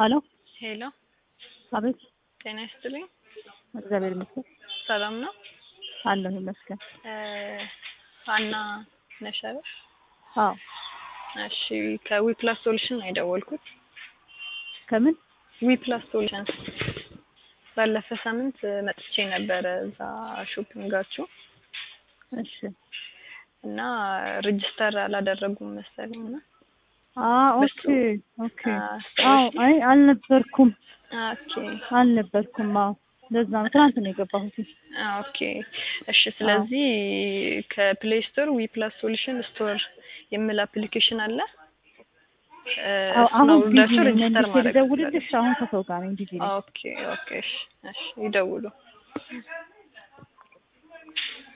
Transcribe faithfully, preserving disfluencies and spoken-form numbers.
አሎ ሄሎ አቤት ጤና ይስጥልኝ። እግዚአብሔር ይመስገን ሰላም ነው? አለሁ ይመስገን። አና ነሽ አይደል? አዎ እሺ ከዊፕላስ ሶሉሽን ነው የደወልኩት። ከምን ዊፕላስ ሶሉሽን ባለፈ ሳምንት መጥቼ ነበር እዛ ሾፒንጋችሁ። እሺ እና ሬጂስተር አላደረጉም መሰለኝ ነው። አዎ ኦኬ ኦኬ አዎ አይ አልነበርኩም ኦኬ አልነበርኩም አዎ ለዛ ነው ትናንት ነው የገባሁት። ኦኬ እሺ ስለዚህ ከፕሌይ ስቶር ዊፕላስ ሶሉሽን ስቶር የሚል አፕሊኬሽን አለ። አሁን ቢዚ ነኝ ሬጂስተር ማድረግ ደውልልሽ አሁን ከሰው ጋር ነኝ ቢዚ ነኝ። ኦኬ ኦኬ እሺ ይደውሉ።